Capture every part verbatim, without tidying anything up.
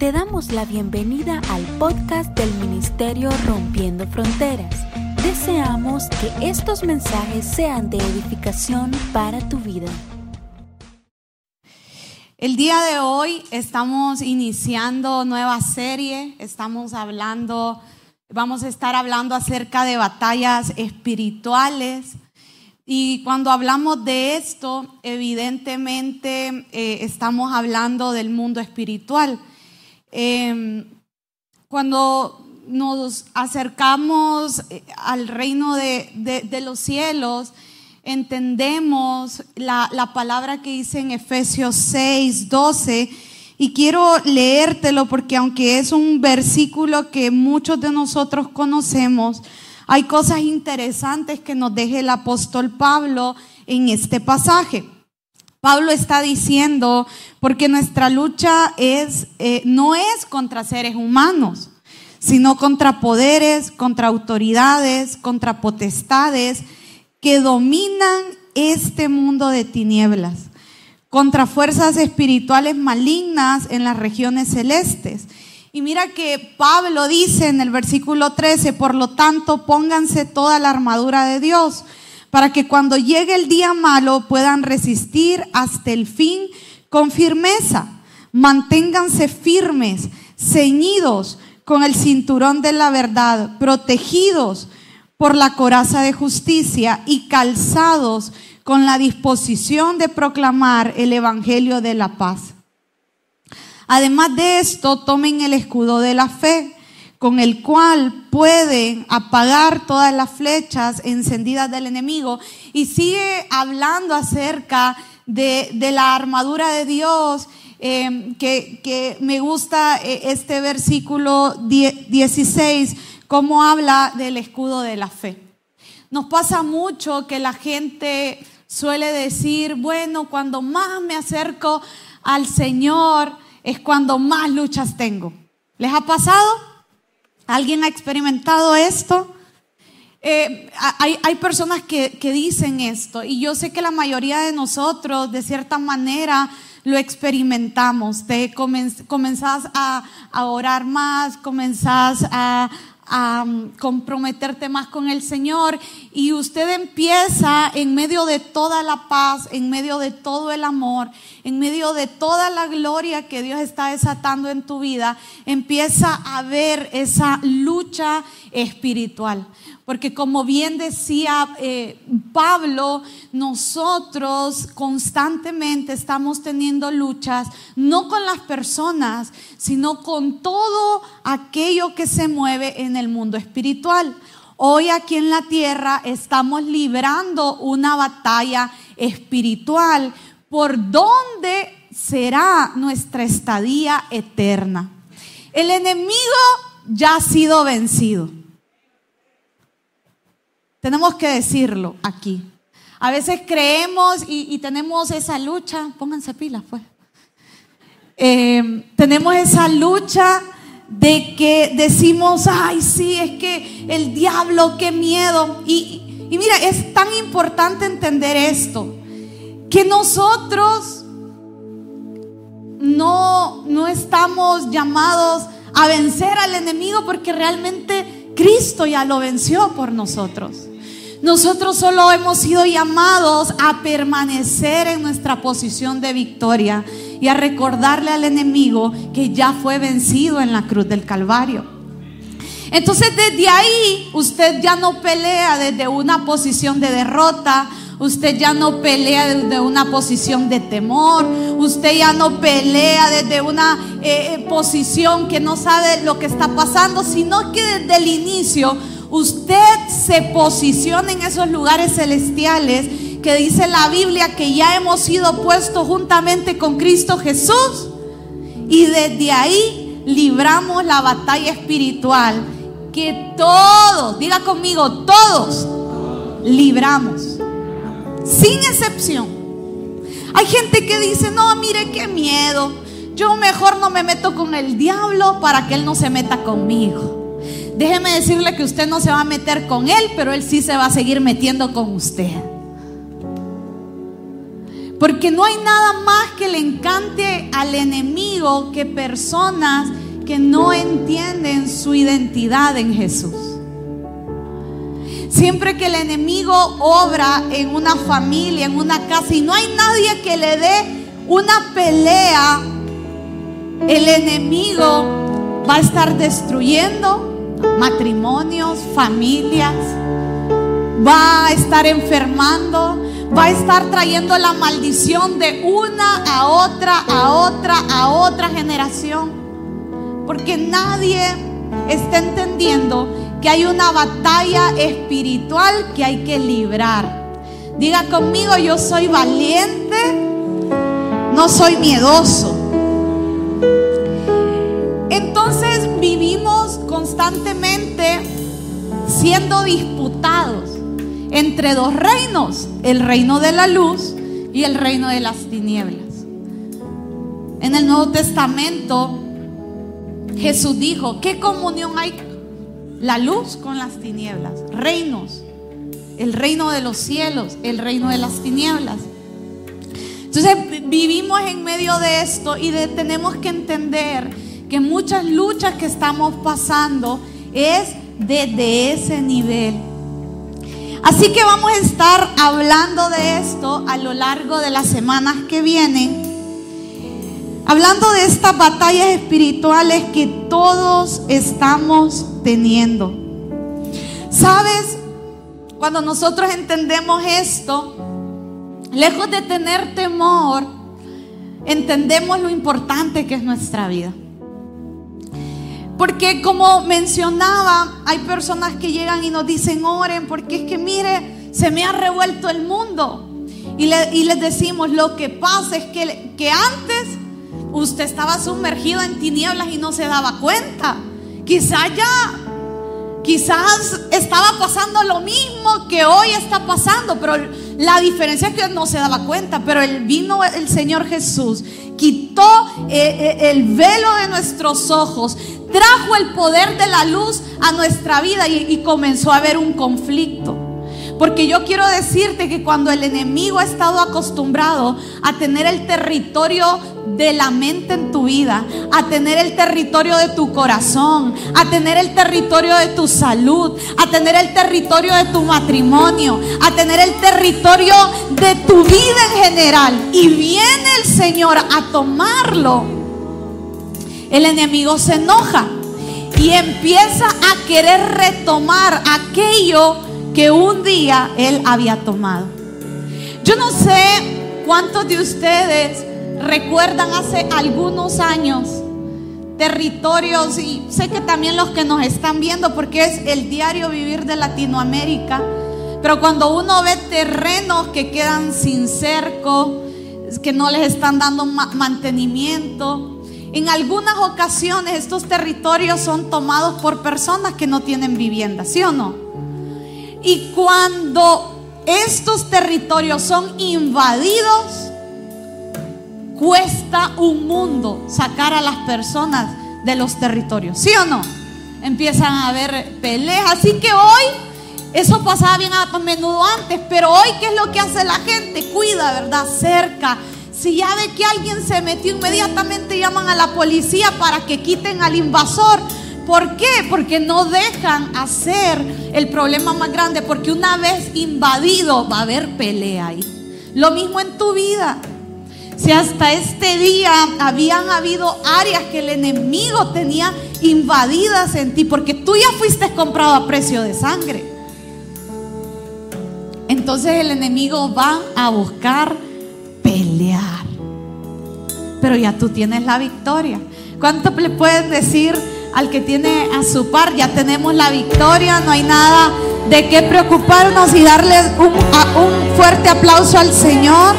Te damos la bienvenida al podcast del Ministerio Rompiendo Fronteras. Deseamos que estos mensajes sean de edificación para tu vida. El día de hoy estamos iniciando nueva serie, estamos hablando, vamos a estar hablando acerca de batallas espirituales. Y cuando hablamos de esto, evidentemente eh, estamos hablando del mundo espiritual. Eh, cuando nos acercamos al reino de, de, de los cielos, entendemos la, la palabra que dice en Efesios seis, doce, y quiero leértelo porque aunque es un versículo que muchos de nosotros conocemos, hay cosas interesantes que nos deja el apóstol Pablo en este pasaje. Pablo está diciendo, porque nuestra lucha es, eh, no es contra seres humanos, sino contra poderes, contra autoridades, contra potestades que dominan este mundo de tinieblas, contra fuerzas espirituales malignas en las regiones celestes. Y mira que Pablo dice en el versículo trece, por lo tanto, pónganse toda la armadura de Dios, para que cuando llegue el día malo puedan resistir hasta el fin con firmeza. Manténganse firmes, ceñidos con el cinturón de la verdad, protegidos por la coraza de justicia y calzados con la disposición de proclamar el evangelio de la paz. Además de esto, tomen el escudo de la fe, con el cual pueden apagar todas las flechas encendidas del enemigo. Y sigue hablando acerca de, de la armadura de Dios, eh, que, que me gusta eh, este versículo dieciséis, cómo habla del escudo de la fe. Nos pasa mucho que la gente suele decir, bueno, cuando más me acerco al Señor es cuando más luchas tengo. ¿Les ha pasado? ¿Alguien ha experimentado esto? Eh, hay, hay personas que, que dicen esto, y yo sé que la mayoría de nosotros de cierta manera lo experimentamos. Te comenz, comenzás a, a orar más, comenzás a, a comprometerte más con el Señor, y usted empieza en medio de toda la paz, en medio de todo el amor, en medio de toda la gloria que Dios está desatando en tu vida, empieza a ver esa lucha espiritual. Porque como bien decía eh, Pablo, nosotros constantemente estamos teniendo luchas, no con las personas, sino con todo aquello que se mueve en el mundo espiritual. Hoy aquí en la tierra estamos librando una batalla espiritual por donde será nuestra estadía eterna. El enemigo ya ha sido vencido. Tenemos que decirlo aquí. A veces creemos y, y tenemos esa lucha, pónganse pilas pues. Eh, tenemos esa lucha de que decimos, ay sí, es que el diablo, qué miedo. Y, y mira, es tan importante entender esto, que nosotros no, no estamos llamados a vencer al enemigo, porque realmente Cristo ya lo venció por nosotros. Nosotros solo hemos sido llamados a permanecer en nuestra posición de victoria y a recordarle al enemigo que ya fue vencido en la cruz del Calvario. Entonces desde ahí usted ya no pelea desde una posición de derrota. Usted ya no pelea desde una posición de temor. Usted ya no pelea desde una eh, posición que no sabe lo que está pasando, sino que desde el inicio usted se posiciona en esos lugares celestiales que dice la Biblia que ya hemos sido puestos juntamente con Cristo Jesús, y desde ahí libramos la batalla espiritual que todos, diga conmigo, todos libramos, sin excepción. Hay gente que dice, no, mire qué miedo, yo mejor no me meto con el diablo para que él no se meta conmigo. Déjeme decirle que usted no se va a meter con él, pero él sí se va a seguir metiendo con usted. Porque no hay nada más que le encante al enemigo que personas que no entienden su identidad en Jesús. Siempre que el enemigo obra en una familia, en una casa, y no hay nadie que le dé una pelea, el enemigo va a estar destruyendo matrimonios, familias, va a estar enfermando, va a estar trayendo la maldición de una a otra, a otra, a otra generación. Porque nadie está entendiendo que hay una batalla espiritual que hay que librar. Diga conmigo: yo soy valiente, no soy miedoso. Entonces vivimos constantemente siendo disputados entre dos reinos: el reino de la luz y el reino de las tinieblas. En el Nuevo Testamento Jesús dijo: ¿qué comunión hay la luz con las tinieblas? Reinos, el reino de los cielos, el reino de las tinieblas. Entonces vivimos en medio de esto y de, tenemos que entender que muchas luchas que estamos pasando es desde ese nivel. Así que vamos a estar hablando de esto a lo largo de las semanas que vienen, hablando de estas batallas espirituales que todos estamos teniendo. ¿Sabes? Cuando nosotros entendemos esto, lejos de tener temor, entendemos lo importante que es nuestra vida. Porque como mencionaba, hay personas que llegan y nos dicen: oren, porque es que mire, se me ha revuelto el mundo. Y, le, y les decimos: lo que pasa es que, que antes usted estaba sumergido en tinieblas y no se daba cuenta. Quizás ya, quizás estaba pasando lo mismo que hoy está pasando, pero la diferencia es que no se daba cuenta. Pero el vino el Señor Jesús, quitó eh, el velo de nuestros ojos, trajo el poder de la luz a nuestra vida y, y comenzó a haber un conflicto. Porque yo quiero decirte que cuando el enemigo ha estado acostumbrado a tener el territorio de la mente en tu vida, a tener el territorio de tu corazón, a tener el territorio de tu salud, a tener el territorio de tu matrimonio, a tener el territorio de tu vida en general, y viene el Señor a tomarlo, el enemigo se enoja y empieza a querer retomar aquello que un día él había tomado. Yo no sé cuántos de ustedes recuerdan hace algunos años territorios, y sé que también los que nos están viendo, porque es el diario vivir de Latinoamérica, pero cuando uno ve terrenos que quedan sin cerco, que no les están dando ma- mantenimiento, en algunas ocasiones estos territorios son tomados por personas que no tienen vivienda, ¿sí o no? Y cuando estos territorios son invadidos, cuesta un mundo sacar a las personas de los territorios, ¿sí o no? Empiezan a haber peleas. Así que hoy, eso pasaba bien a menudo antes, pero hoy, ¿qué es lo que hace la gente? Cuida, ¿verdad? Cerca. Si ya ve que alguien se metió, inmediatamente llaman a la policía para que quiten al invasor. ¿Por qué? Porque no dejan hacer el problema más grande, porque una vez invadido va a haber pelea ahí. Lo mismo en tu vida. Si hasta este día habían habido áreas que el enemigo tenía invadidas en ti, porque tú ya fuiste comprado a precio de sangre, entonces el enemigo va a buscar pelear. Pero ya tú tienes la victoria. ¿Cuánto le puedes decir al que tiene a su par? Ya tenemos la victoria, no hay nada de qué preocuparnos, y darle un, a, un fuerte aplauso al Señor.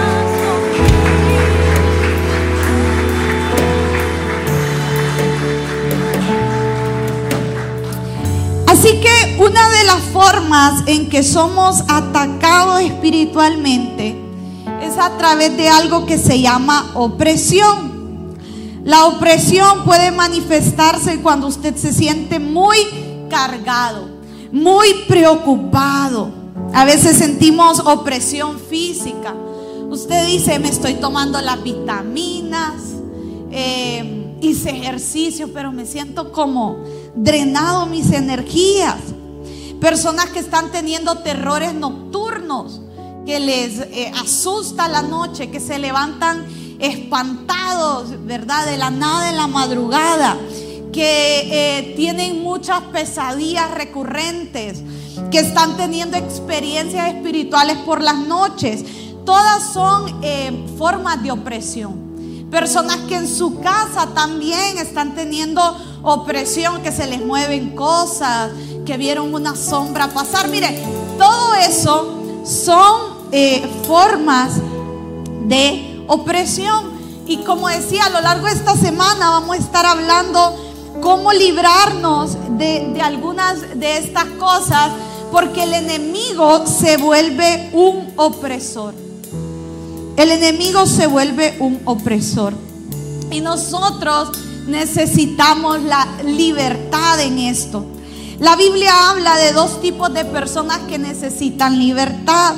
Así que una de las formas en que somos atacados espiritualmente es a través de algo que se llama opresión. La opresión puede manifestarse cuando usted se siente muy cargado, muy preocupado. A veces sentimos opresión física. Usted dice, me estoy tomando las vitaminas, eh, hice ejercicio, pero me siento como drenado mis energías. Personas que están teniendo terrores nocturnos, que les eh, asusta la noche, que se levantan espantados, ¿verdad? De la nada, de la madrugada, que eh, tienen muchas pesadillas recurrentes, que están teniendo experiencias espirituales por las noches. Todas son eh, formas de opresión. Personas que en su casa también están teniendo opresión, que se les mueven cosas, que vieron una sombra pasar. Mire, todo eso son eh, formas de opresión. Y como decía, a lo largo de esta semana vamos a estar hablando cómo librarnos de, de algunas de estas cosas, porque el enemigo se vuelve un opresor. El enemigo se vuelve un opresor. Y nosotros necesitamos la libertad en esto. La Biblia habla de dos tipos de personas que necesitan libertad.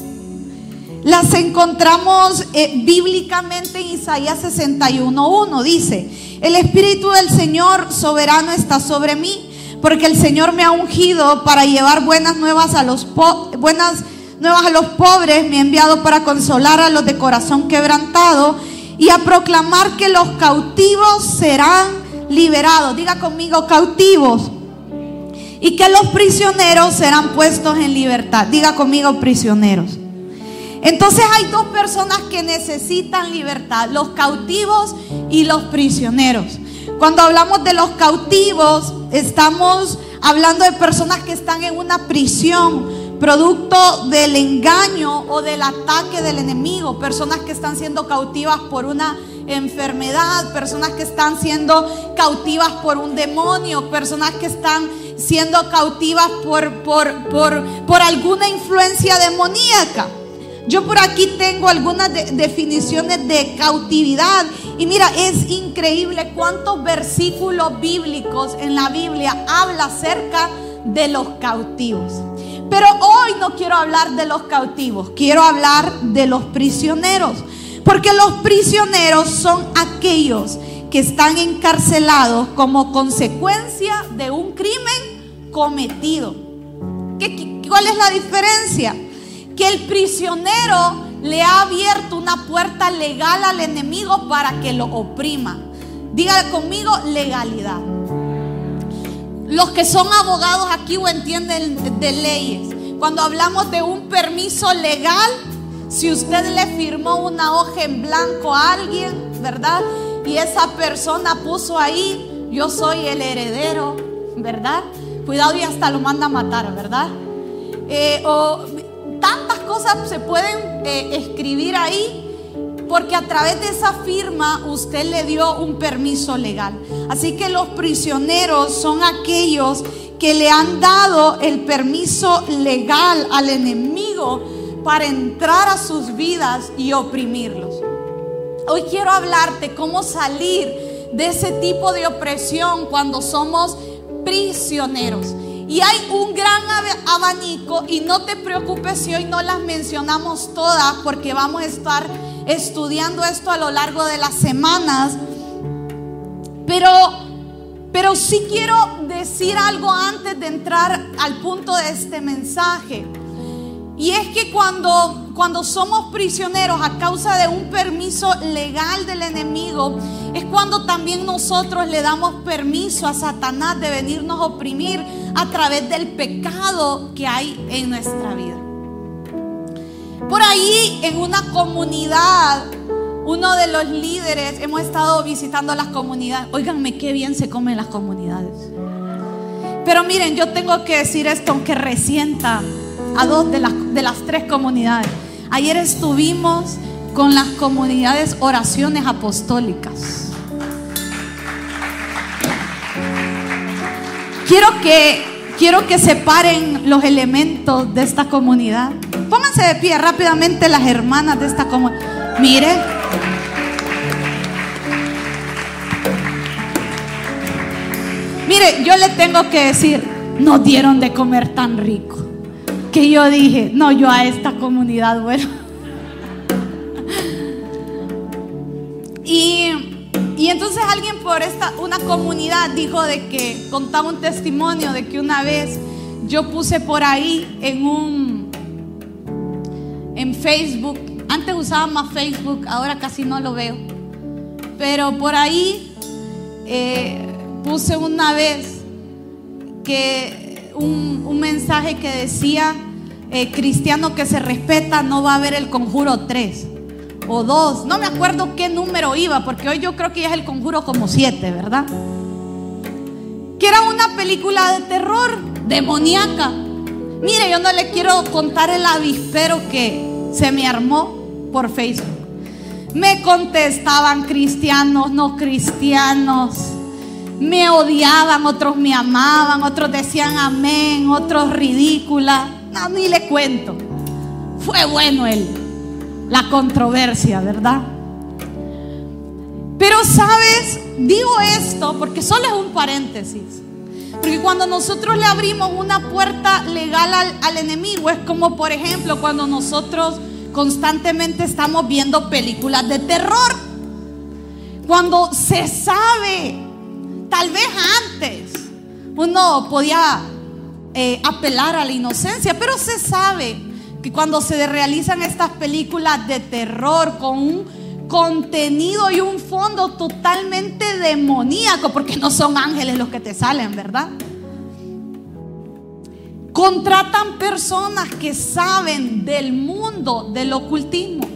Las encontramos eh, bíblicamente en Isaías sesenta y uno uno. Dice: el Espíritu del Señor soberano está sobre mí, porque el Señor me ha ungido para llevar buenas nuevas a los po- buenas nuevas a los pobres. Me ha enviado para consolar a los de corazón quebrantado y a proclamar que los cautivos serán liberados. Diga conmigo, cautivos. Y que los prisioneros serán puestos en libertad. Diga conmigo, prisioneros. Entonces hay dos personas que necesitan libertad: los cautivos y los prisioneros. Cuando hablamos de los cautivos, estamos hablando de personas que están en una prisión, producto del engaño o del ataque del enemigo. Personas que están siendo cautivas por una enfermedad, personas que están siendo cautivas por un demonio, personas que están siendo cautivas por, por, por, por alguna influencia demoníaca. Yo por aquí tengo algunas de, definiciones de cautividad. Y mira, es increíble cuántos versículos bíblicos en la Biblia habla acerca de los cautivos. Pero hoy no quiero hablar de los cautivos, quiero hablar de los prisioneros. Porque los prisioneros son aquellos que están encarcelados como consecuencia de un crimen cometido. ¿Qué, ¿Cuál es la diferencia? Que el prisionero le ha abierto una puerta legal al enemigo para que lo oprima. Diga conmigo, legalidad. Los que son abogados aquí o entienden de leyes, cuando hablamos de un permiso legal, si usted le firmó una hoja en blanco a alguien, ¿verdad? Y esa persona puso ahí: yo soy el heredero, ¿verdad? Cuidado, y hasta lo manda a matar, ¿verdad? Eh, o tantas cosas se pueden eh, escribir ahí, porque a través de esa firma usted le dio un permiso legal. Así que los prisioneros son aquellos que le han dado el permiso legal al enemigo para entrar a sus vidas y oprimirlos. Hoy quiero hablarte cómo salir de ese tipo de opresión cuando somos prisioneros. Y hay un gran abanico, y no te preocupes si hoy no las mencionamos todas, porque vamos a estar estudiando esto a lo largo de las semanas. Pero, pero sí quiero decir algo antes de entrar al punto de este mensaje. Y es que cuando, cuando somos prisioneros a causa de un permiso legal del enemigo, es cuando también nosotros le damos permiso a Satanás de venirnos a oprimir a través del pecado que hay en nuestra vida. Por ahí, en una comunidad, uno de los líderes, hemos estado visitando las comunidades. Óiganme qué bien se comen las comunidades. Pero miren, yo tengo que decir esto, aunque resienta a dos de las, de las tres comunidades. Ayer estuvimos con las comunidades oraciones apostólicas. Quiero que, quiero que separen los elementos de esta comunidad. Pónganse de pie rápidamente las hermanas de esta comunidad. Mire. Mire, yo le tengo que decir, nos dieron de comer tan rico que yo dije, no, yo a esta comunidad, bueno. entonces alguien por esta, una comunidad dijo de que, contaba un testimonio de que una vez yo puse por ahí en un, en Facebook, antes usaba más Facebook, ahora casi no lo veo, pero por ahí eh, puse una vez que un, un mensaje que decía, eh, cristiano que se respeta no va a ver El Conjuro tres o dos, no me acuerdo qué número iba, porque hoy yo creo que ya es El Conjuro como siete, ¿verdad? Que era una película de terror demoníaca. Mire, yo no le quiero contar el avispero que se me armó por Facebook. Me contestaban cristianos, no cristianos, me odiaban, otros me amaban, otros decían amén, otros ridícula. No, ni le cuento. Fue bueno el, la controversia, ¿verdad? Pero sabes, digo esto porque solo es un paréntesis. Porque cuando nosotros le abrimos una puerta legal al, al enemigo, es como por ejemplo cuando nosotros constantemente estamos viendo películas de terror. Cuando se sabe, tal vez antes uno podía eh, apelar a la inocencia, pero se sabe que cuando se realizan estas películas de terror con un contenido y un fondo totalmente demoníaco, porque no son ángeles los que te salen, ¿verdad? Contratan personas que saben del mundo del ocultismo,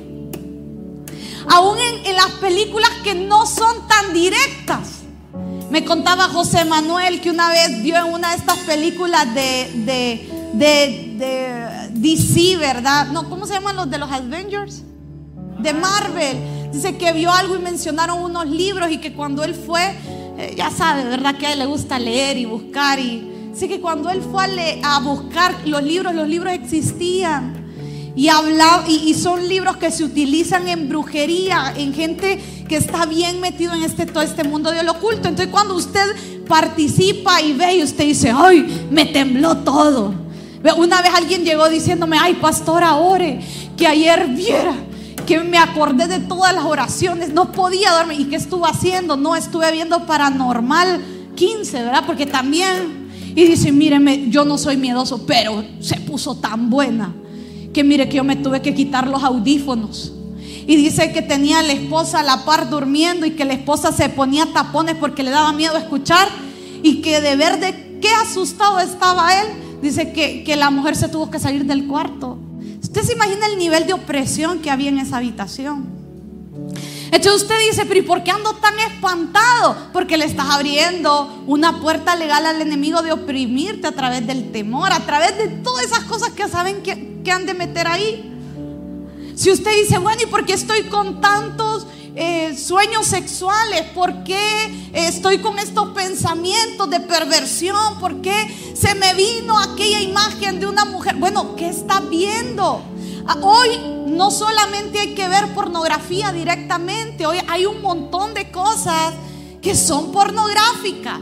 aún en, en las películas que no son tan directas. Me contaba José Manuel que una vez vio en una de estas películas de, de, de, de D C, ¿verdad? No, ¿cómo se llaman los de los Avengers? De Marvel. Dice que vio algo y mencionaron unos libros, y que cuando él fue, eh, ya sabe, ¿verdad? Que a él le gusta leer y buscar, y dice que cuando él fue a, leer, a buscar los libros, los libros existían. Y, habla, y, y son libros que se utilizan en brujería, en gente que está bien metido en este, todo este mundo de lo oculto. Entonces cuando usted participa y ve, y usted dice, ay, me tembló todo. Una vez alguien llegó diciéndome, ay, pastora, ore, que ayer viera que me acordé de todas las oraciones, no podía dormir. ¿Y qué estuve haciendo? No, estuve viendo Paranormal quince, ¿verdad? Porque también, y dice, míreme, yo no soy miedoso, pero se puso tan buena que mire que yo me tuve que quitar los audífonos. Y dice que tenía a la esposa a la par durmiendo, y que la esposa se ponía tapones porque le daba miedo escuchar, y que de ver de qué asustado estaba él, dice que, que la mujer se tuvo que salir del cuarto. Usted se imagina el nivel de opresión que había en esa habitación. Entonces usted dice, pero ¿y por qué ando tan espantado? Porque le estás abriendo una puerta legal al enemigo de oprimirte a través del temor, a través de todas esas cosas que saben que, que han de meter ahí. Si usted dice, bueno, ¿y por qué estoy con tantos eh, sueños sexuales? ¿Por qué eh, estoy con estos pensamientos de perversión? ¿Por qué se me vino aquella imagen de una mujer? Bueno, ¿qué está viendo? Hoy no solamente hay que ver pornografía directamente, hoy hay un montón de cosas que son pornográficas,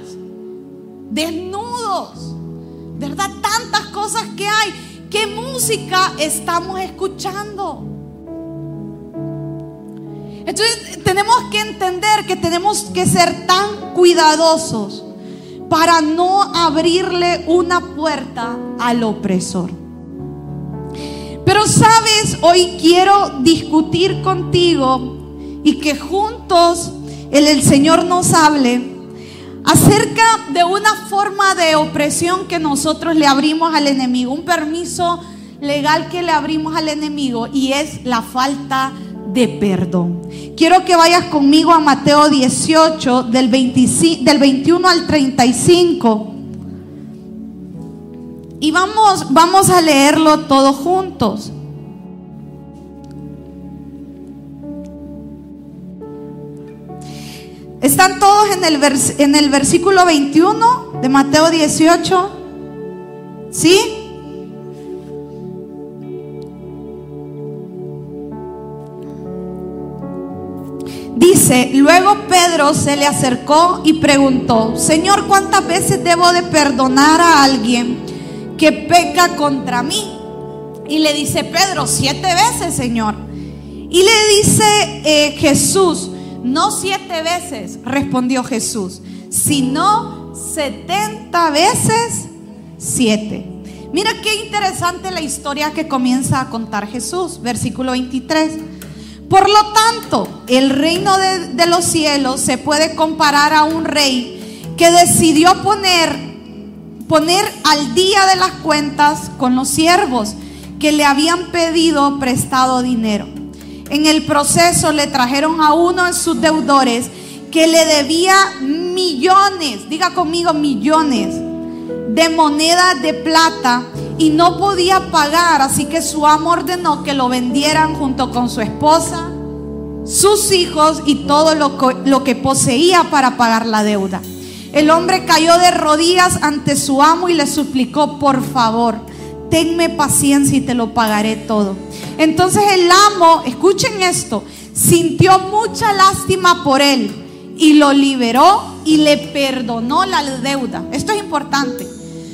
desnudos, ¿verdad? Tantas cosas que hay. ¿Qué música estamos escuchando? Entonces tenemos que entender que tenemos que ser tan cuidadosos para no abrirle una puerta al opresor. Pero sabes, hoy quiero discutir contigo y que juntos el, el Señor nos hable acerca de una forma de opresión que nosotros le abrimos al enemigo, un permiso legal que le abrimos al enemigo, y es la falta de perdón. Quiero que vayas conmigo a Mateo dieciocho, del, veinticinco, del veintiuno al treinta y cinco. Y vamos, vamos a leerlo todos juntos. ¿Están todos en el, vers, en el versículo veintiuno de Mateo dieciocho? ¿Sí? Dice, luego Pedro se le acercó y preguntó, Señor, ¿cuántas veces debo de perdonar a alguien que peca contra mí? Y le dice Pedro, siete veces, Señor. Y le dice eh, Jesús, No siete veces, respondió Jesús, sino setenta veces siete. Mira qué interesante la historia que comienza a contar Jesús. Versículo veintitrés. Por lo tanto, el reino de, de los cielos se puede comparar a un rey que decidió poner, poner al día de las cuentas con los siervos que le habían pedido prestado dinero. En el proceso le trajeron a uno de sus deudores que le debía millones, diga conmigo millones, de monedas de plata y no podía pagar, así que su amo ordenó que lo vendieran junto con su esposa, sus hijos y todo lo que, lo que poseía para pagar la deuda. El hombre cayó de rodillas ante su amo y le suplicó: por favor, tenme paciencia y te lo pagaré todo. Entonces el amo, escuchen esto, sintió mucha lástima por él y lo liberó y le perdonó la deuda. Esto es importante.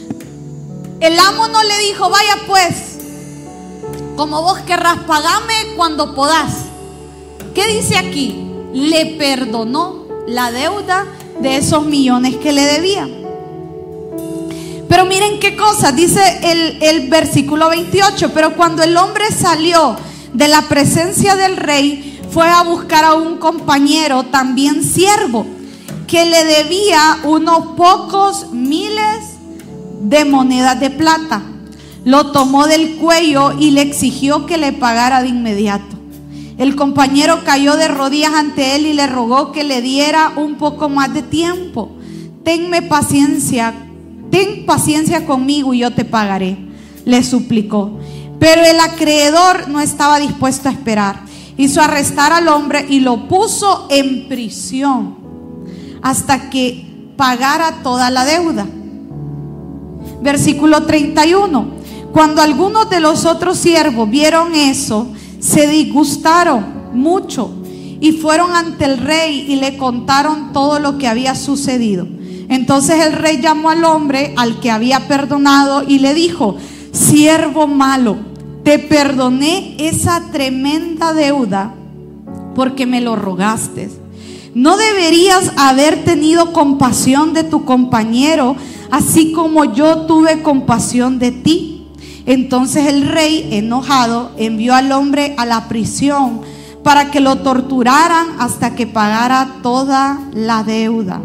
El amo no le dijo: vaya pues, como vos querrás, pagame cuando podás. ¿Qué dice aquí? Le perdonó la deuda de esos millones que le debía. Pero miren qué cosa, dice el, el versículo veintiocho. Pero cuando el hombre salió de la presencia del rey, fue a buscar a un compañero, también siervo, que le debía unos pocos miles de monedas de plata. Lo tomó del cuello y le exigió que le pagara de inmediato. El compañero cayó de rodillas ante él y le rogó que le diera un poco más de tiempo. Tenme paciencia, ten paciencia conmigo y yo te pagaré, le suplicó. Pero el acreedor no estaba dispuesto a esperar. Hizo arrestar al hombre y lo puso en prisión hasta que pagara toda la deuda. Versículo treinta y uno. Cuando algunos de los otros siervos vieron eso, se disgustaron mucho y fueron ante el rey y le contaron todo lo que había sucedido. Entonces el rey llamó al hombre al que había perdonado y le dijo: siervo malo, te perdoné esa tremenda deuda porque me lo rogaste. ¿No deberías haber tenido compasión de tu compañero, así como yo tuve compasión de ti? Entonces el rey, enojado, envió al hombre a la prisión para que lo torturaran hasta que pagara toda la deuda.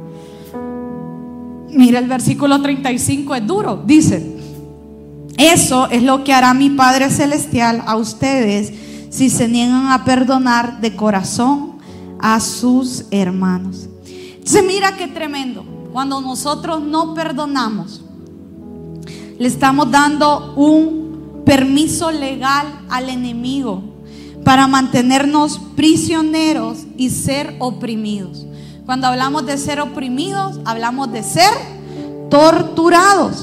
Mira, el versículo treinta y cinco es duro. Dice: eso es lo que hará mi Padre Celestial a ustedes si se niegan a perdonar de corazón a sus hermanos. Entonces mira qué tremendo. Cuando nosotros no perdonamos, le estamos dando un permiso legal al enemigo para mantenernos prisioneros y ser oprimidos. Cuando hablamos de ser oprimidos, hablamos de ser torturados.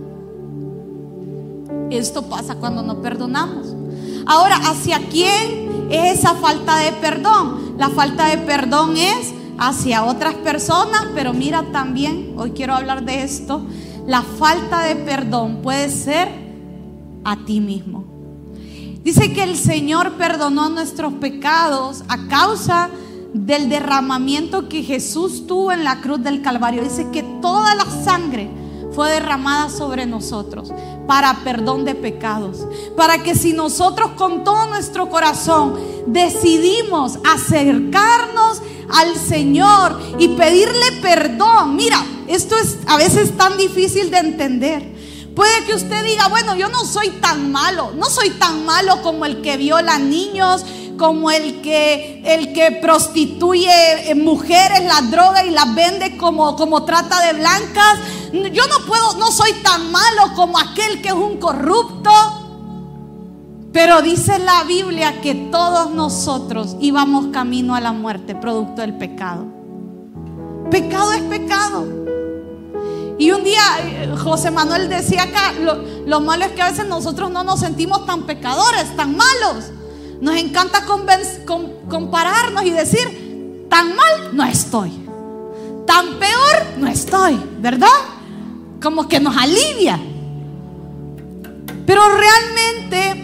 Esto pasa cuando no perdonamos. Ahora, ¿hacia quién es esa falta de perdón? La falta de perdón es hacia otras personas, pero mira también, hoy quiero hablar de esto, la falta de perdón puede ser a ti mismo. Dice que el Señor perdonó nuestros pecados a causa del derramamiento que Jesús tuvo en la cruz del Calvario. Dice que toda la sangre fue derramada sobre nosotros para perdón de pecados, para que si nosotros con todo nuestro corazón decidimos acercarnos al Señor y pedirle perdón. Mira, esto es a veces tan difícil de entender. Puede que usted diga: bueno, yo no soy tan malo, no soy tan malo como el que viola niños, como el que, el que prostituye mujeres, las droga y las vende como, como trata de blancas. Yo no puedo, no soy tan malo como aquel que es un corrupto. Pero dice la Biblia que todos nosotros íbamos camino a la muerte, producto del pecado. Pecado es pecado. Y un día José Manuel decía acá, lo, lo malo es que a veces nosotros no nos sentimos tan pecadores, tan malos. Nos encanta convenc- com- compararnos y decir: tan mal no estoy, tan peor no estoy, ¿verdad? Como que nos alivia. Pero realmente,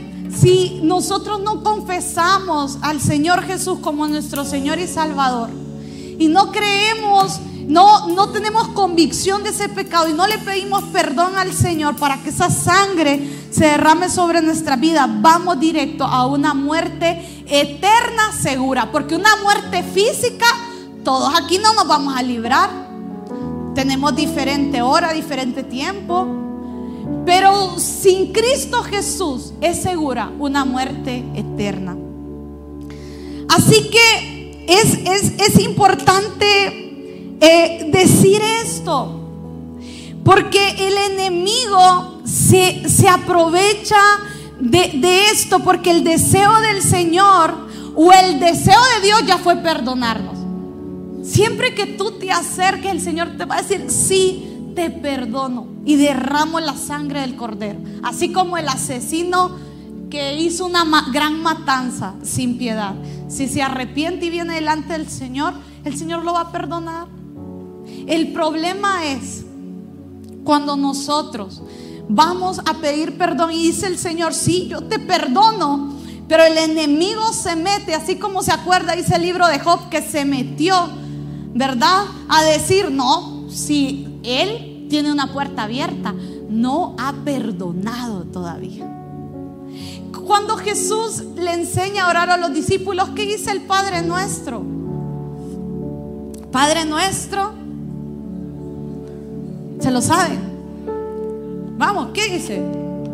si nosotros no confesamos al Señor Jesús como nuestro Señor y Salvador, y no creemos, no, no tenemos convicción de ese pecado, y no le pedimos perdón al Señor para que esa sangre se derrame sobre nuestra vida, vamos directo a una muerte eterna segura. Porque una muerte física, todos aquí no nos vamos a librar. Tenemos diferente hora, diferente tiempo. Pero sin Cristo Jesús es segura una muerte eterna. Así que es, es, es importante eh, decir esto, porque el enemigo se, se aprovecha de, de esto, porque el deseo del Señor o el deseo de Dios ya fue perdonarnos. Siempre que tú te acerques, el Señor te va a decir: sí, te perdono y derramo la sangre del cordero. Así como el asesino que hizo una ma- gran matanza sin piedad, si se arrepiente y viene delante del Señor, el Señor lo va a perdonar. El problema es cuando nosotros vamos a pedir perdón y dice el Señor: sí, yo te perdono, pero el enemigo se mete, así como se acuerda, dice el libro de Job, que se metió, ¿verdad?, a decir: no, si él tiene una puerta abierta, no ha perdonado todavía. Cuando Jesús le enseña a orar a los discípulos, ¿qué dice el Padre Nuestro? Padre Nuestro, ¿se lo saben? Vamos, ¿qué dice?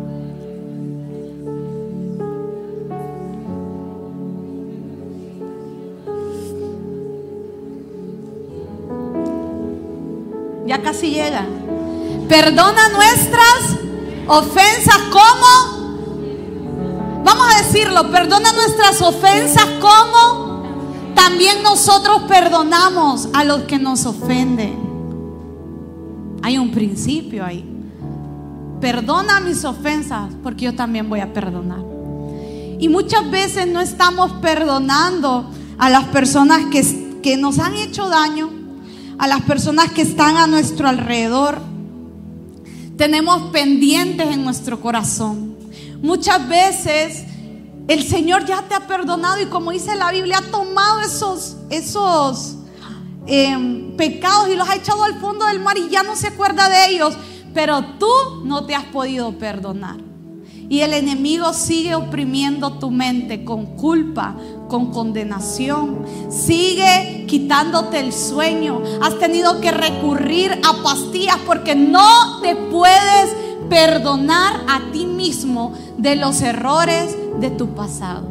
Ya casi llega. Perdona nuestras ofensas como, vamos a decirlo, perdona nuestras ofensas como también nosotros perdonamos a los que nos ofenden. Hay un principio ahí. Perdona mis ofensas, porque yo también voy a perdonar. Y muchas veces no estamos perdonando a las personas que, que nos han hecho daño, a las personas que están a nuestro alrededor. Tenemos pendientes en nuestro corazón. Muchas veces el Señor ya te ha perdonado y, como dice la Biblia, ha tomado esos, esos eh, pecados y los ha echado al fondo del mar y ya no se acuerda de ellos. Pero tú no te has podido perdonar. Y el enemigo sigue oprimiendo tu mente con culpa, con condenación. Sigue quitándote el sueño. Has tenido que recurrir a pastillas porque no te puedes perdonar a ti mismo de los errores de tu pasado.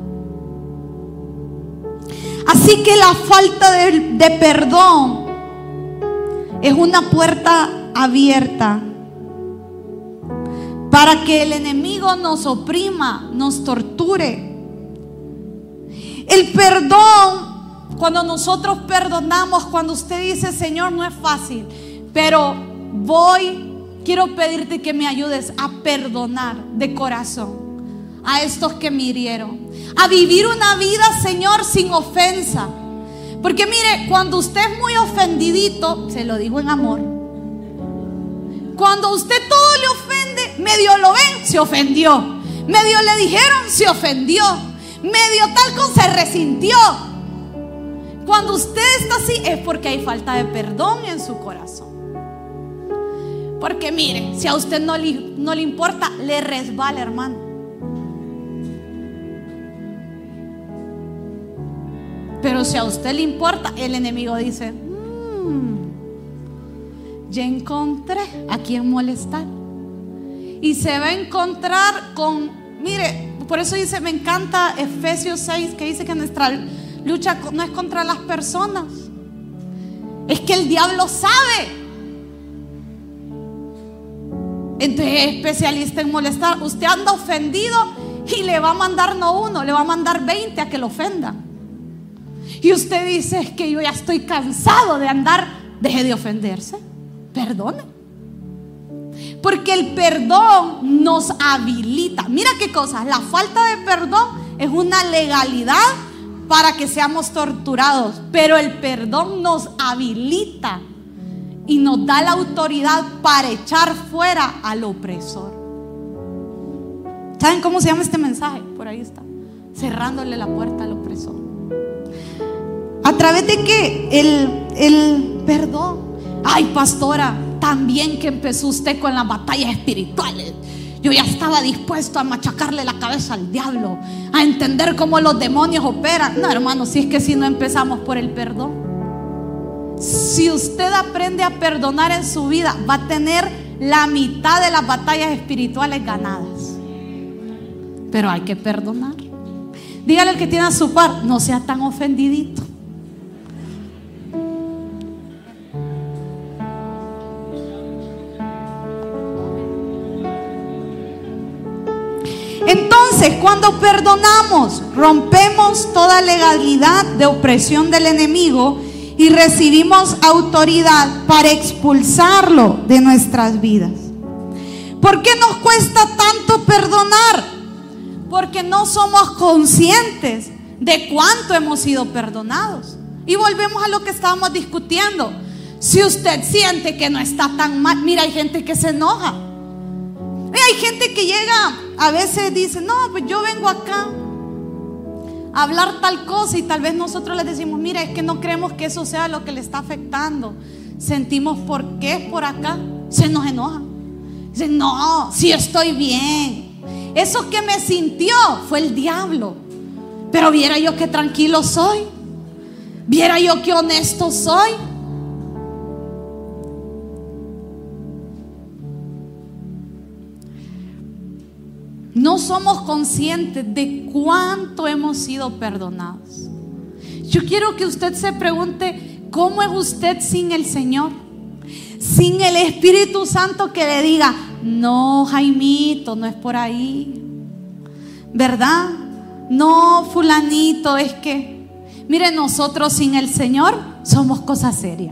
Así que la falta de, de perdón es una puerta abierta para que el enemigo nos oprima, nos torture. El perdón, cuando nosotros perdonamos, cuando usted dice: Señor, no es fácil, pero voy, quiero pedirte que me ayudes a perdonar de corazón a estos que me hirieron, a vivir una vida, Señor, sin ofensa. Porque mire, cuando usted es muy ofendidito, se lo digo en amor, cuando usted todo le ofende, medio lo ven, se ofendió, medio le dijeron, se ofendió, medio tal cosa, se resintió. Cuando usted está así es porque hay falta de perdón en su corazón. Porque mire, si a usted no le, no le importa, le resbala, hermano. Pero si a usted le importa, el enemigo dice: mmm, ya encontré a quien molestar. Y se va a encontrar con, mire, por eso dice, me encanta Efesios seis, que dice que nuestra lucha no es contra las personas, es que el diablo sabe. Entonces es especialista en molestar. Usted anda ofendido y le va a mandar no uno, le va a mandar veinte a que lo ofendan. Y usted dice: es que yo ya estoy cansado de andar. Deje de ofenderse, perdone. Porque el perdón nos habilita. Mira qué cosa, la falta de perdón es una legalidad para que seamos torturados, pero el perdón nos habilita y nos da la autoridad para echar fuera al opresor. ¿Saben cómo se llama este mensaje? Por ahí está. Cerrándole la puerta al opresor. ¿A través de qué? El, el perdón. Ay, pastora, también que empezó usted con las batallas espirituales. Yo ya estaba dispuesto a machacarle la cabeza al diablo, a entender cómo los demonios operan. No, hermano, si es que si no empezamos por el perdón. Si usted aprende a perdonar en su vida, va a tener la mitad de las batallas espirituales ganadas. Pero hay que perdonar. Dígale al que tiene a su par, no sea tan ofendidito. Entonces, cuando perdonamos, rompemos toda legalidad de opresión del enemigo y recibimos autoridad para expulsarlo de nuestras vidas. ¿Por qué nos cuesta tanto perdonar? Porque no somos conscientes de cuánto hemos sido perdonados. Y volvemos a lo que estábamos discutiendo. Si usted siente que no está tan mal, mira, hay gente que se enoja. Mira, hay gente que llega, a veces dice, no, pues yo vengo acá a hablar tal cosa, y tal vez nosotros les decimos, mira, es que no creemos que eso sea lo que le está afectando. Sentimos por qué es por acá. Se nos enoja. Dice, no, si estoy bien. Eso que me sintió fue el diablo. Pero viera yo qué tranquilo soy. Viera yo qué honesto soy. No somos conscientes de cuánto hemos sido perdonados. Yo quiero que usted se pregunte, ¿cómo es usted sin el Señor? Sin el Espíritu Santo que le diga, no, Jaimito, no es por ahí, ¿verdad? No, fulanito, es que, mire, nosotros sin el Señor somos cosa seria.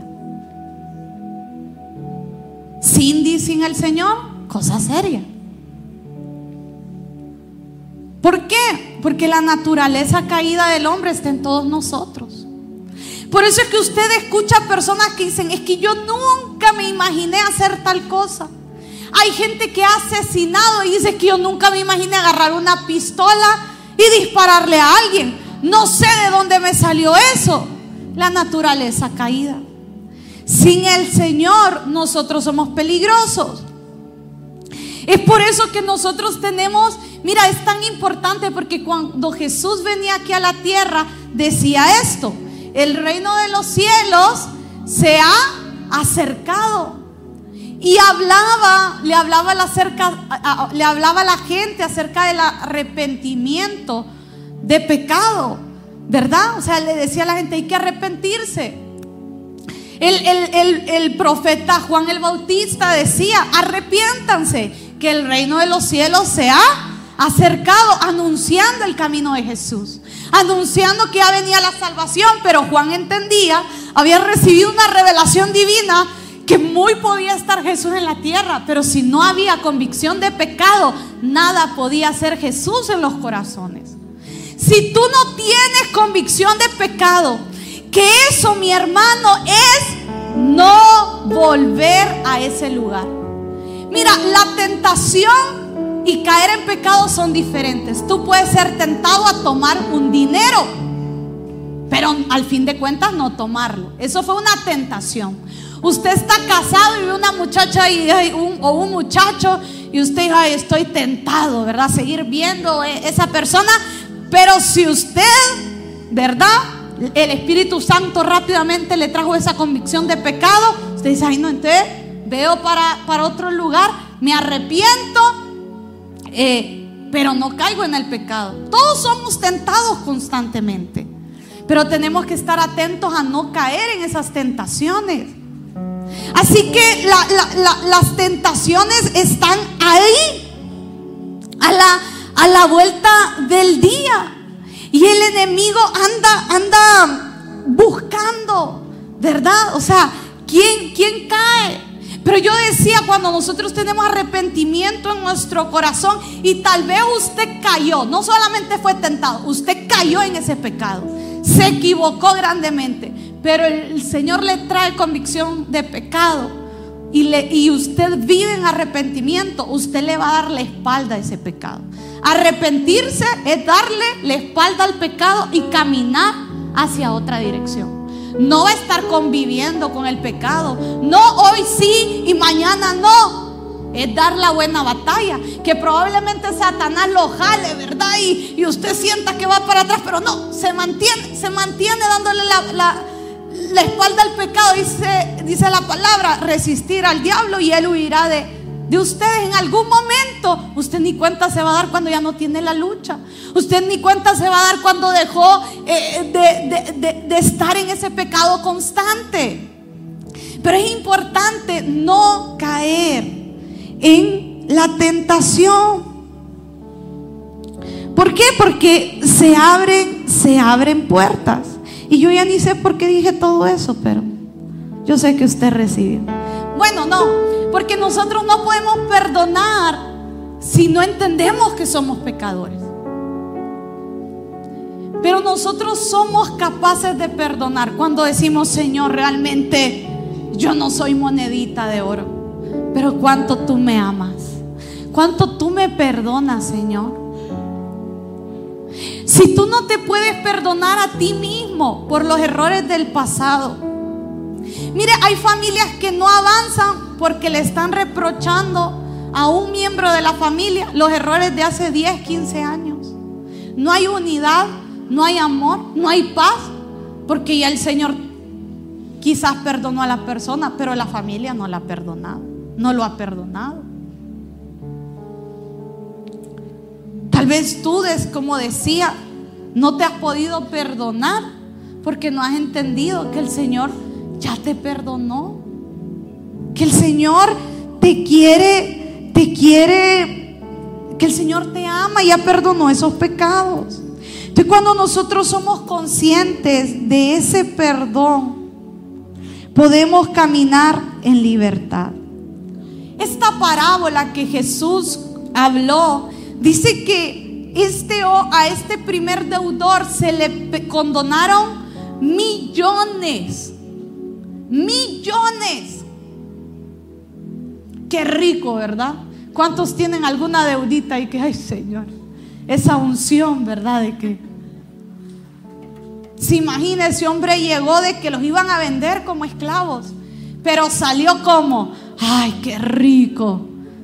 Cindy sin el Señor, cosa seria. ¿Por qué? Porque la naturaleza caída del hombre está en todos nosotros. Por eso es que usted escucha personas que dicen, es que yo nunca me imaginé hacer tal cosa. Hay gente que ha asesinado y dice que yo nunca me imaginé agarrar una pistola y dispararle a alguien. No sé de dónde me salió eso. La naturaleza caída. Sin el Señor nosotros somos peligrosos. Es por eso que nosotros tenemos, mira, es tan importante, porque cuando Jesús venía aquí a la tierra decía esto: el reino de los cielos se ha acercado. Y hablaba, le hablaba, la cerca, a, a, le hablaba a la gente acerca del arrepentimiento de pecado, ¿verdad? O sea, le decía a la gente, hay que arrepentirse. El, el, el, el profeta Juan el Bautista decía, arrepiéntanse, que el reino de los cielos se ha acercado, anunciando el camino de Jesús, anunciando que ya venía la salvación. Pero Juan entendía, había recibido una revelación divina, que muy podía estar Jesús en la tierra, pero si no había convicción de pecado, nada podía hacer Jesús en los corazones. Si tú no tienes convicción de pecado, que eso, mi hermano, es no volver a ese lugar. Mira, la tentación y caer en pecado son diferentes. Tú puedes ser tentado a tomar un dinero, pero al fin de cuentas no tomarlo. Eso fue una tentación. Usted está casado y ve una muchacha y, un, o un muchacho, y usted dice, ay, estoy tentado, ¿verdad? Seguir viendo a esa persona. Pero si usted, ¿verdad? El Espíritu Santo rápidamente le trajo esa convicción de pecado, usted dice, ay, no, entonces veo para, para otro lugar, me arrepiento, eh, pero no caigo en el pecado. Todos somos tentados constantemente, pero tenemos que estar atentos a no caer en esas tentaciones. Así que la, la, la, las tentaciones están ahí, a la, a la vuelta del día. Y el enemigo anda, anda buscando, ¿verdad? O sea, ¿quién, quién cae? Pero yo decía, cuando nosotros tenemos arrepentimiento en nuestro corazón, y tal vez usted cayó, no solamente fue tentado, usted cayó en ese pecado, se equivocó grandemente, pero el Señor le trae convicción de pecado. y, le, y usted vive en arrepentimiento, usted le va a dar la espalda a ese pecado. Arrepentirse es darle la espalda al pecado y caminar hacia otra dirección. No va a estar conviviendo con el pecado. No, hoy sí y mañana no. Es dar la buena batalla, que probablemente Satanás lo jale, ¿verdad? Y, y usted sienta que va para atrás, pero no, se mantiene, se mantiene dándole la, la, la espalda al pecado. Dice, dice la palabra, resistir al diablo y él huirá de, de ustedes. En algún momento usted ni cuenta se va a dar cuando ya no tiene la lucha. Usted ni cuenta se va a dar cuando dejó eh, de, de, de, de estar en ese pecado constante. Pero es importante no caer en la tentación. ¿Por qué? Porque se abren, se abren puertas. Y yo ya ni sé por qué dije todo eso, pero yo sé que usted recibió. Bueno, no, porque nosotros no podemos perdonar si no entendemos que somos pecadores. Pero nosotros somos capaces de perdonar cuando decimos: Señor, realmente yo no soy monedita de oro, pero cuánto tú me amas, cuánto tú me perdonas, Señor. Si tú no te puedes perdonar a ti mismo por los errores del pasado. Mire, hay familias que no avanzan porque le están reprochando a un miembro de la familia los errores de hace diez, quince años. No hay unidad, no hay amor, no hay paz, porque ya el Señor quizás perdonó a la persona, pero la familia no la ha perdonado, no lo ha perdonado. Tal vez tú, como decía, no te has podido perdonar porque no has entendido que el Señor ya te perdonó, que el Señor te quiere, te quiere, que el Señor te ama y ya perdonó esos pecados. Entonces, cuando nosotros somos conscientes de ese perdón, podemos caminar en libertad. Esta parábola que Jesús habló dice que este, a este primer deudor se le condonaron millones, millones. Qué rico, ¿verdad? ¿Cuántos tienen alguna deudita y que, ay, Señor, esa unción, ¿verdad? De que se imagina, ese hombre llegó de que los iban a vender como esclavos, pero salió como, ay, qué rico.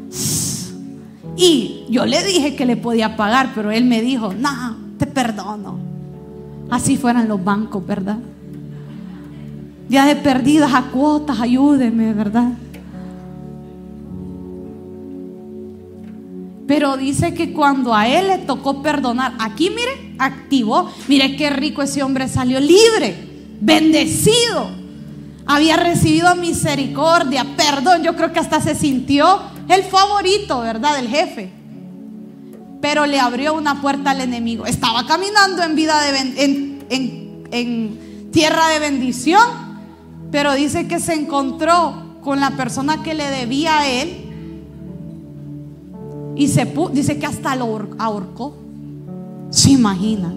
Y yo le dije que le podía pagar, pero él me dijo: no, te perdono. Así fueran los bancos, ¿verdad? Ya de perdidas a cuotas, ayúdeme, ¿verdad? Pero dice que cuando a él le tocó perdonar, aquí mire, activó. Mire qué rico, ese hombre salió libre, bendecido. Había recibido misericordia, perdón. Yo creo que hasta se sintió el favorito, ¿verdad?, del jefe. Pero le abrió una puerta al enemigo. Estaba caminando en vida de ben- en, en, en tierra de bendición, pero dice que se encontró con la persona que le debía a él. Y se pu- dice que hasta lo ahorcó. ¿Se imaginan?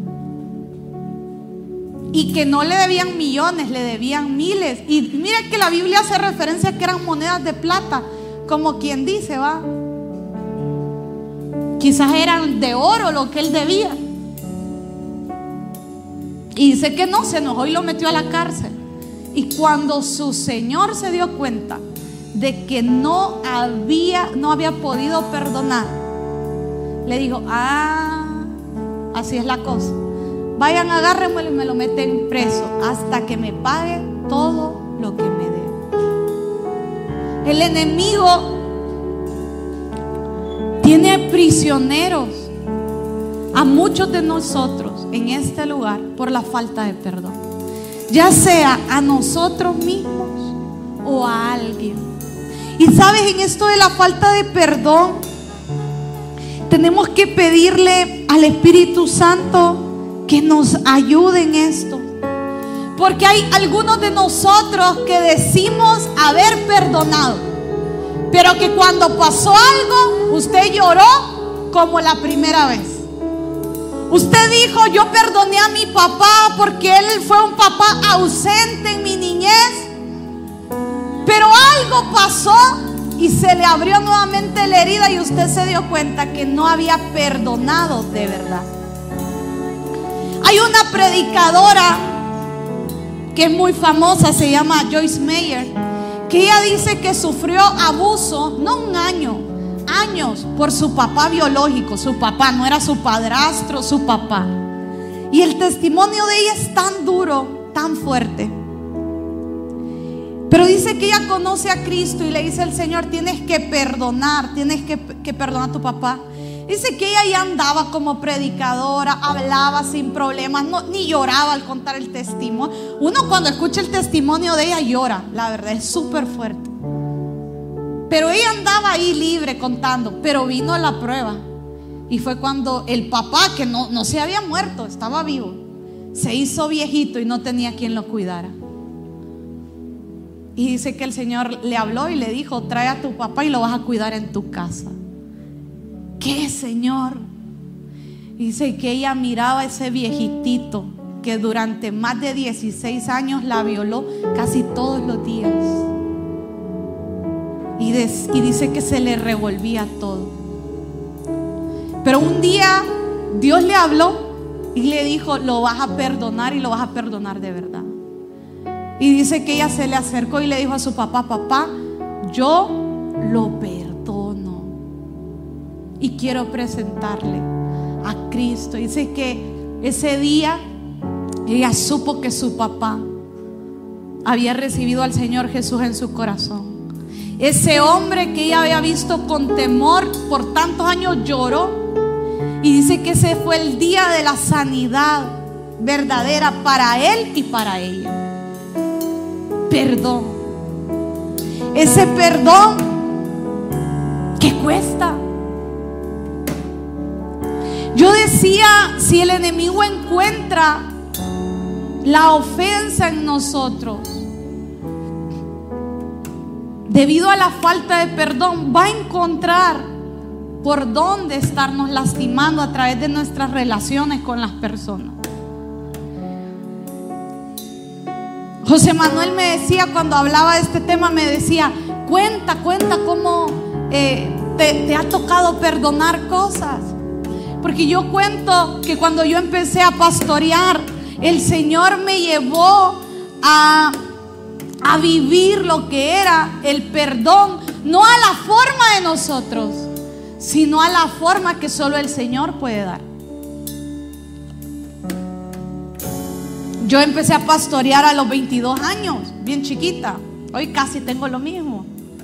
Y que no le debían millones, le debían miles. Y mira que la Biblia hace referencia a que eran monedas de plata, como quien dice, va, quizás eran de oro lo que él debía. Y dice que no, se enojó y lo metió a la cárcel. Y cuando su señor se dio cuenta de que no había, no había podido perdonar, le dijo: ah, así es la cosa. Vayan, agárrenmelo y me lo meten preso hasta que me pague todo lo que me dé. El enemigo tiene prisioneros a muchos de nosotros en este lugar por la falta de perdón, ya sea a nosotros mismos o a alguien. Y sabes, en esto de la falta de perdón, tenemos que pedirle al Espíritu Santo que nos ayude en esto. Porque hay algunos de nosotros que decimos haber perdonado, pero que cuando pasó algo, usted lloró como la primera vez. Usted dijo: yo perdoné a mi papá porque él fue un papá ausente en mi niñez, pero algo algo pasó y se le abrió nuevamente la herida y usted se dio cuenta que no había perdonado de verdad. Hay una predicadora que es muy famosa, se llama Joyce Meyer, que ella dice que sufrió abuso, no un año, años por su papá biológico. Su papá no era su padrastro, su papá. Y el testimonio de ella es tan duro, tan fuerte. Pero dice que ella conoce a Cristo y le dice al Señor: tienes que perdonar, tienes que, que perdonar a tu papá. Dice que ella ya andaba como predicadora, hablaba sin problemas, no, ni lloraba al contar el testimonio. Uno cuando escucha el testimonio de ella llora, la verdad es súper fuerte. Pero ella andaba ahí libre contando, pero vino la prueba. Y fue cuando el papá, que no, no se había muerto, estaba vivo, se hizo viejito y no tenía quien lo cuidara. Y dice que el Señor le habló y le dijo: trae a tu papá y lo vas a cuidar en tu casa. ¿Qué, Señor? Dice que ella miraba a ese viejitito que durante más de dieciséis años la violó casi todos los días. Y, des, y dice que se le revolvía todo. Pero un día Dios le habló y le dijo: lo vas a perdonar y lo vas a perdonar de verdad. Y dice que ella se le acercó y le dijo a su papá: papá, yo lo perdono y quiero presentarle a Cristo. Dice que ese día ella supo que su papá había recibido al Señor Jesús en su corazón. Ese hombre que ella había visto con temor por tantos años lloró. Y dice que ese fue el día de la sanidad verdadera para él y para ella. Perdón. Ese perdón que cuesta. Yo decía, si el enemigo encuentra la ofensa en nosotros debido a la falta de perdón, va a encontrar por dónde estarnos lastimando a través de nuestras relaciones con las personas. José Manuel me decía, cuando hablaba de este tema, me decía: cuenta, cuenta cómo eh, te, te ha tocado perdonar cosas. Porque yo cuento que cuando yo empecé a pastorear, el Señor me llevó a, a vivir lo que era el perdón, no a la forma de nosotros, sino a la forma que solo el Señor puede dar. Yo empecé a pastorear a los veintidós años, bien chiquita. Hoy casi tengo lo mismo.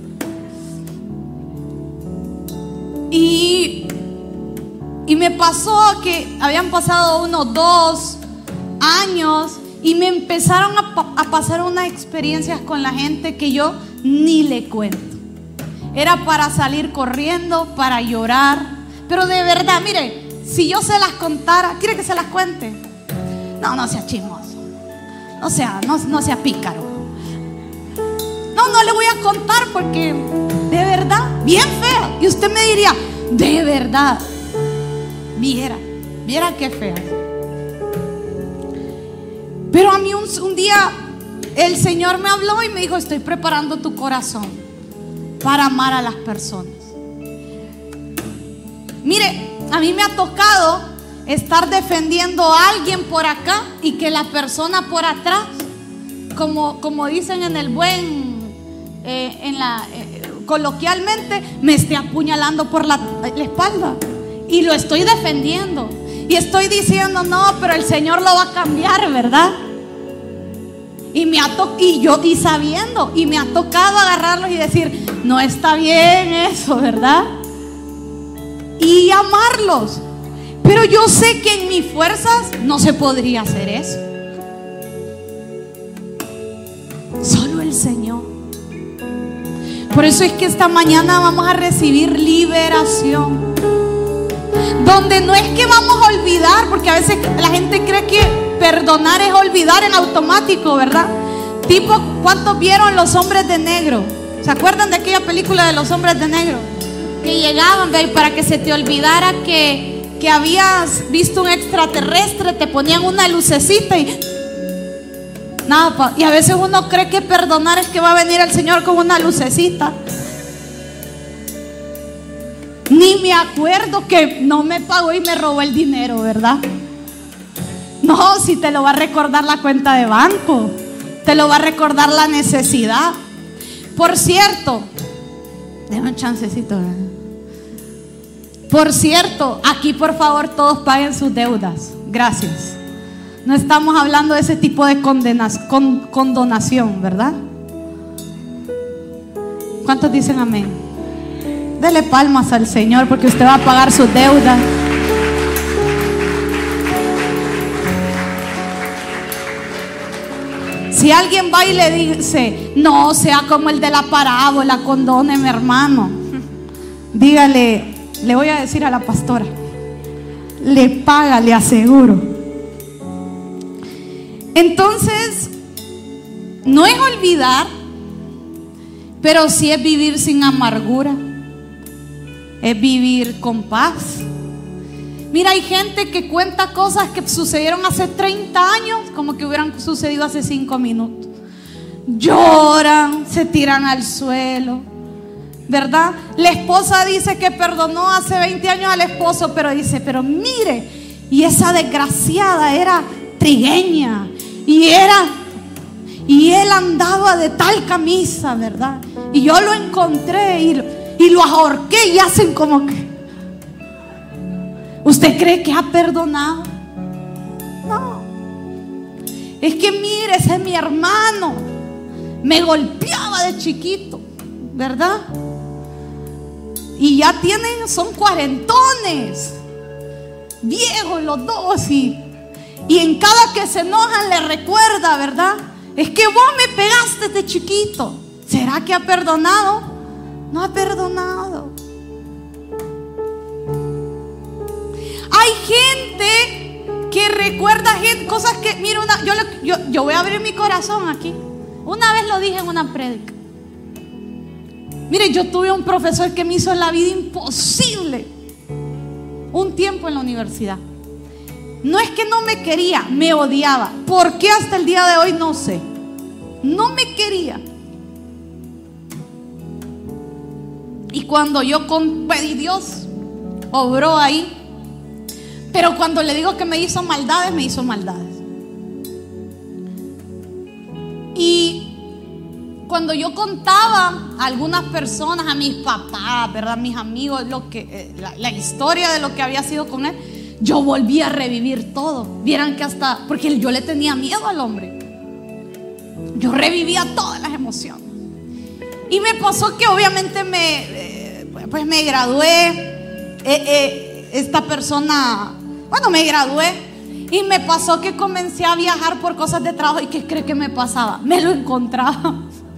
Y, y me pasó que habían pasado unos dos años y me empezaron a, a pasar unas experiencias con la gente que yo ni le cuento. Era para salir corriendo, para llorar. Pero de verdad, mire, si yo se las contara, ¿quiere que se las cuente? No, no sea chismoso. O sea, no, no sea pícaro. No, no le voy a contar porque de verdad, bien fea. Y usted me diría: de verdad, viera, viera qué fea. Pero a mí un, un día el Señor me habló y me dijo: estoy preparando tu corazón para amar a las personas. Mire, a mí me ha tocado estar defendiendo a alguien por acá y que la persona por atrás, como, como dicen en el buen, eh, en la, eh, coloquialmente, me esté apuñalando por la, la espalda. Y lo estoy defendiendo. Y estoy diciendo: no, pero el Señor lo va a cambiar, ¿verdad? Y me ha to- y yo, y sabiendo, y me ha tocado agarrarlos y decir: no está bien eso, ¿verdad? Y amarlos. Pero yo sé que en mis fuerzas no se podría hacer eso. Solo el Señor. Por eso es que esta mañana vamos a recibir liberación. Donde no es que vamos a olvidar, porque a veces la gente cree que perdonar es olvidar en automático, ¿verdad? Tipo, ¿cuántos vieron Los Hombres de Negro? ¿Se acuerdan de aquella película de Los Hombres de Negro? Que llegaban, ¿ve? Para que se te olvidara que que habías visto un extraterrestre, te ponían una lucecita y Nada, pa. Y a veces uno cree que perdonar es que va a venir el Señor con una lucecita. Ni me acuerdo que no me pagó y me robó el dinero, ¿verdad? No, si te lo va a recordar la cuenta de banco, te lo va a recordar la necesidad. Por cierto, déjame un chancecito, ¿verdad? Por cierto, aquí por favor todos paguen sus deudas. Gracias. No estamos hablando de ese tipo de condenas, con, condonación, ¿verdad? ¿Cuántos dicen amén? Dele palmas al Señor porque usted va a pagar sus deudas. Si alguien va y le dice, no sea como el de la parábola, condóneme, hermano, dígale, le voy a decir a la pastora, le paga, le aseguro. Entonces, no es olvidar, pero sí es vivir sin amargura, es vivir con paz. Mira, hay gente que cuenta cosas que sucedieron hace treinta años como que hubieran sucedido hace cinco minutos. Lloran, se tiran al suelo, ¿verdad? La esposa dice que perdonó hace veinte años al esposo, pero dice, pero mire, y esa desgraciada era trigueña, y era, y él andaba de tal camisa, ¿verdad? Y yo lo encontré y lo, y lo ahorqué y hacen como que, ¿usted cree que ha perdonado? No. Es que mire, ese es mi hermano, me golpeaba de chiquito, ¿verdad? Y ya tienen, son cuarentones, viejos los dos, y, y en cada que se enojan le recuerda, ¿verdad? Es que vos me pegaste de chiquito. ¿Será que ha perdonado? No ha perdonado. Hay gente que recuerda gente, cosas que, mira, una, yo, yo, yo voy a abrir mi corazón aquí. Una vez lo dije en una prédica. Mire, yo tuve un profesor que me hizo la vida imposible un tiempo en la universidad. No es que no me quería, me odiaba. ¿Por qué hasta el día de hoy? No sé. No me quería. Y cuando yo con y Dios obró ahí. Pero cuando le digo que me hizo maldades, me hizo maldades. Y cuando yo contaba a algunas personas, a mis papás, ¿verdad? Mis amigos, lo que, eh, la, la historia de lo que había sido con él, yo volví a revivir todo. Vieran que hasta, porque yo le tenía miedo al hombre. Yo revivía todas las emociones. Y me pasó que obviamente me, eh, pues me gradué. Eh, eh, esta persona, bueno, me gradué. Y me pasó que comencé a viajar por cosas de trabajo. ¿Y qué cree que me pasaba? Me lo encontraba.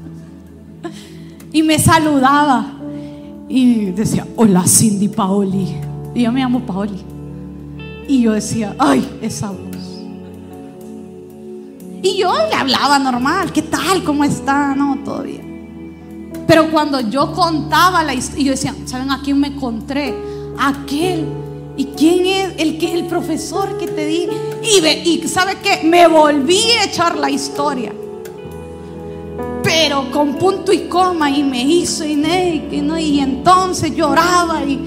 Y me saludaba. Y decía, hola Cindy Paoli. Y yo me llamo Paoli. Y yo decía, ay, esa voz. Y yo le hablaba normal, ¿qué tal? ¿Cómo está? No, todo bien. Pero cuando yo contaba la historia, y yo decía, ¿saben a quién me encontré? Aquel. ¿Y quién es el que el profesor que te di? Y, ve, y ¿sabe qué? Me volví a echar la historia, pero con punto y coma, y me hizo y, y, ¿no? Y entonces lloraba y,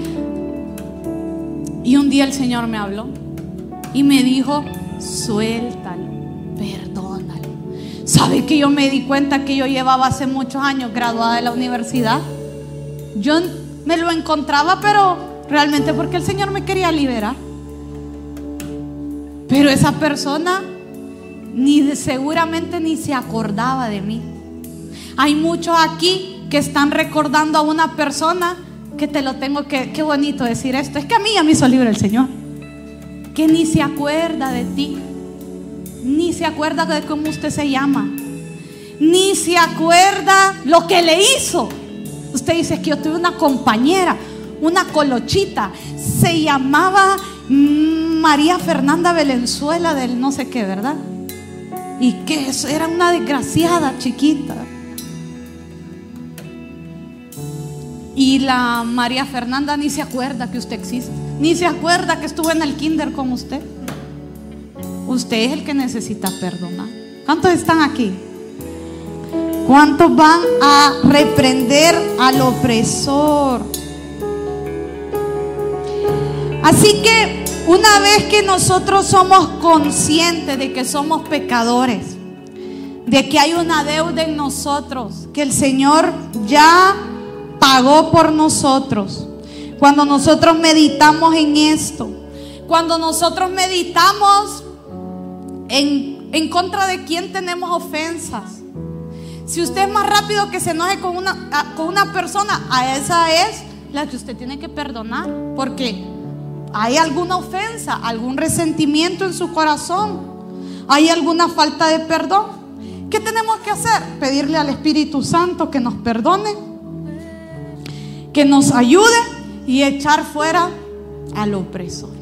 y un día el Señor me habló y me dijo, suéltalo, perdónalo. ¿Sabe que yo me di cuenta que yo llevaba hace muchos años graduada de la universidad? Yo me lo encontraba, pero realmente porque el Señor me quería liberar. Pero esa persona ni de, seguramente ni se acordaba de mí. Hay muchos aquí que están recordando a una persona que te lo tengo que, qué bonito decir esto, es que a mí ya me hizo libre el Señor, que ni se acuerda de ti, ni se acuerda de cómo usted se llama, ni se acuerda lo que le hizo. Usted dice que yo tuve una compañera, una colochita, se llamaba María Fernanda Valenzuela del no sé qué, ¿verdad? Y que eso era una desgraciada chiquita. Y la María Fernanda ni se acuerda que usted existe, ni se acuerda que estuvo en el kinder con usted. Usted es el que necesita perdonar. ¿Cuántos están aquí? ¿Cuántos van a reprender al opresor? Así que una vez que nosotros somos conscientes de que somos pecadores, de que hay una deuda en nosotros, que el Señor ya pagó por nosotros, cuando nosotros meditamos en esto, cuando nosotros meditamos en, en contra de quién tenemos ofensas. Si usted es más rápido que se enoje con una, a, con una persona, a esa es la que usted tiene que perdonar, porque hay alguna ofensa, algún resentimiento en su corazón, hay alguna falta de perdón. ¿Qué tenemos que hacer? Pedirle al Espíritu Santo que nos perdone, que nos ayude y echar fuera al opresor.